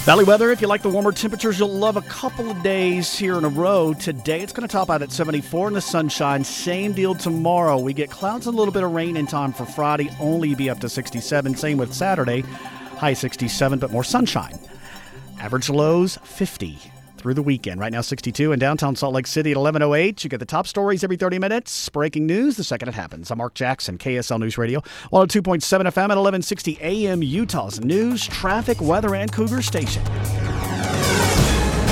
Valley weather, if you like the warmer temperatures, you'll love a couple of days here in a row. Today, it's going to top out at 74 in the sunshine. Same deal tomorrow. We get clouds and a little bit of rain in time for Friday. Only be up to 67. Same with Saturday. High 67, but more sunshine. Average lows, 50 through the weekend. Right now, 62 in downtown Salt Lake City at 11:08. You get the top stories every 30 minutes. Breaking news the second it happens. I'm Mark Jackson, KSL News Radio. 102.7 FM at 1160 AM, Utah's news, traffic, weather, and Cougar Station.